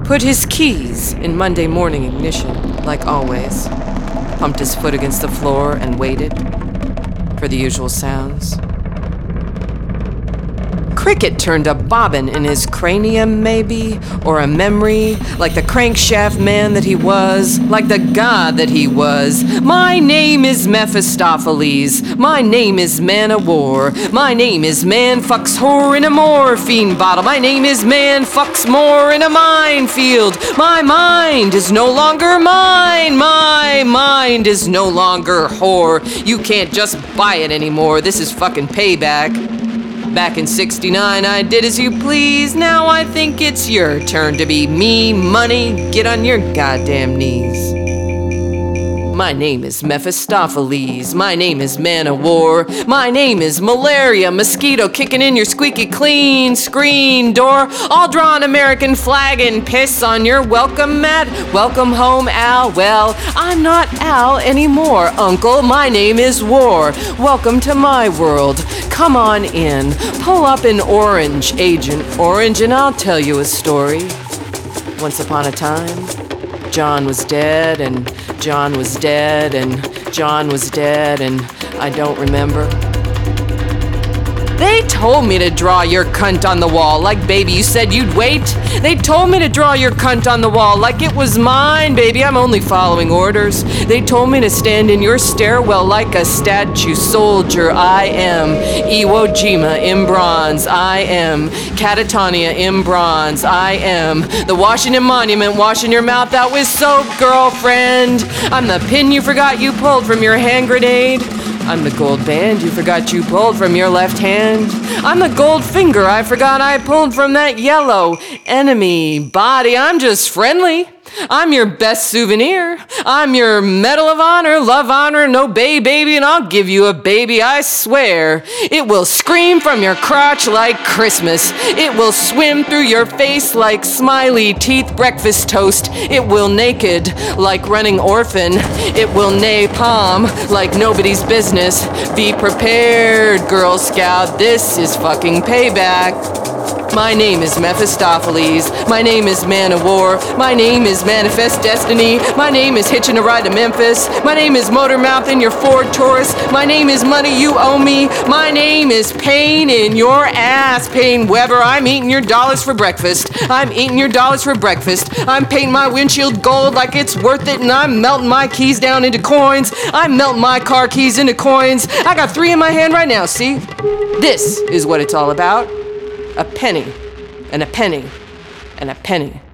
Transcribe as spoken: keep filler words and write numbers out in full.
Put his keys in Monday morning ignition, like always. Pumped his foot against the floor and waited for the usual sounds. Cricket turned a bobbin in his cranium, maybe, or a memory, like the crankshaft man that he was, like the god that he was. My name is Mephistopheles. My name is Man of War. My name is Man Fucks Whore in a morphine bottle. My name is Man Fucks More in a minefield. My mind is no longer mine. My mind is no longer whore. You can't just buy it anymore. This is fucking payback. Back in sixty-nine, I did as you please. Now I think it's your turn to be me, money. Get on your goddamn knees. My name is Mephistopheles. My name is Man of War. My name is Malaria, mosquito kicking in your squeaky clean screen door. I'll draw an American flag and piss on your welcome mat. Welcome home, Al. Well, I'm not Al anymore, Uncle. My name is War. Welcome to my world. Come on in. Pull up an orange, Agent Orange, and I'll tell you a story. Once upon a time, John was dead, and John was dead, and John was dead, and I don't remember. They told me to draw your cunt on the wall, like, baby, you said you'd wait. They told me to draw your cunt on the wall, like it was mine, baby, I'm only following orders. They told me to stand in your stairwell like a statue soldier. I am Iwo Jima in bronze. I am Catatonia in bronze. I am the Washington Monument washing your mouth out with soap, girlfriend. I'm the pin you forgot you pulled from your hand grenade. I'm the gold band you forgot you pulled from your left hand. I'm the gold finger I forgot I pulled from that yellow enemy body. I'm just friendly. I'm your best souvenir. I'm your Medal of Honor, love honor, no bay baby, and I'll give you a baby, I swear. It will scream from your crotch like Christmas. It will swim through your face like smiley teeth breakfast toast. It will naked like running orphan. It will napalm like nobody's business. Be prepared, Girl Scout. This is fucking payback. My name is Mephistopheles. My name is Man of War. My name is Manifest Destiny. My name is Hitching a Ride to Memphis. My name is Motor Mouth in your Ford Taurus. My name is Money You Owe Me. My name is Pain in your ass, Pain Weber. I'm eating your dollars for breakfast. I'm eating your dollars for breakfast. I'm painting my windshield gold like it's worth it, and I'm melting my keys down into coins. I'm melting my car keys into coins. I got three in my hand right now, see? This is what it's all about. A penny, and a penny, and a penny.